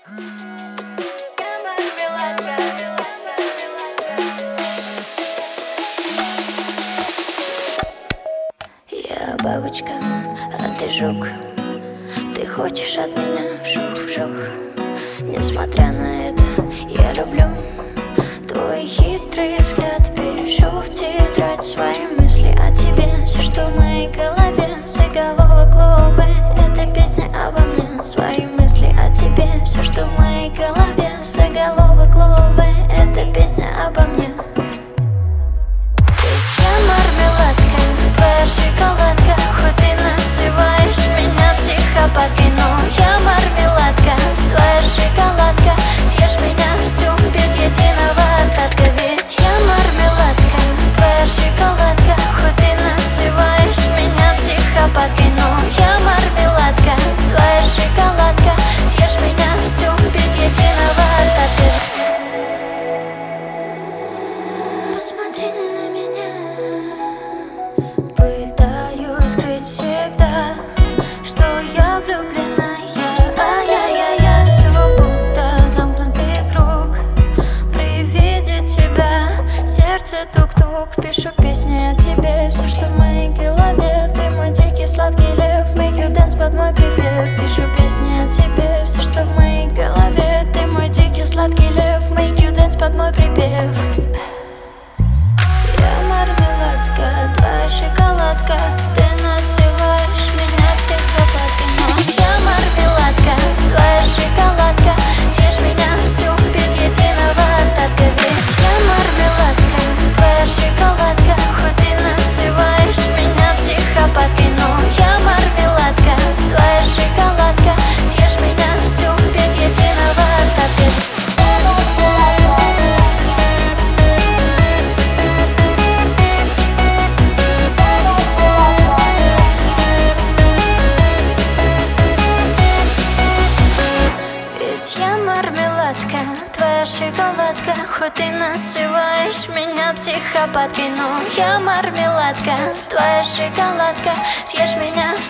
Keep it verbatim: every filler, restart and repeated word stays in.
Я бабочка, а ты жук. Ты хочешь от меня вжух-вжух. Несмотря на это, я люблю твой хитрый взгляд. Пишу в тетрадь свои мысли о тебе. Все, что в моей голове, заголовок главы. Это песня обо мне, свои мысли о тебе. Все, что в моей голове, заголовок главы. Это песня обо мне. Ведь я мармеладка, твоя шоколадка. Хоть ты называешь меня психопаткой, но я мармеладка, твоя шоколадка. Съешь меня всю без единого остатка. Ведь я мармеладка, твоя шоколадка. Хоть ты называешь меня психопаткой, но я мармеладка, твоя шоколадка. Съешь меня всю без единого остатка. Посмотри на меня. Пытаюсь скрыть всегда, что я влюбленная. Ай-яй-яй-яй, все будто замкнутый круг. При виде тебя сердце тук-тук. Пишу песни о тебе. Все, что в моей голове. Ты мой дикий сладкий лев. Make you dance под мой припев. Пишу песни о тебе. Все, что в моей голове. Ты мой дикий сладкий лев. Make you dance под мой припев. Мармеладка, твоя шоколадка. Ты называешь меня психопаткой, но я мармеладка, твоя шоколадка. Съешь меня всю без единого остатка. Ведь я мармеладка, твоя шоколадка. Хоть ты называешь меня психопаткой, но я мармеладка, твоя шоколадка. Съешь меня всю без единого остатка. Я мармеладка, твоя шоколадка. Хоть ты называешь меня психопаткой, но я мармеладка, твоя шоколадка. Съешь меня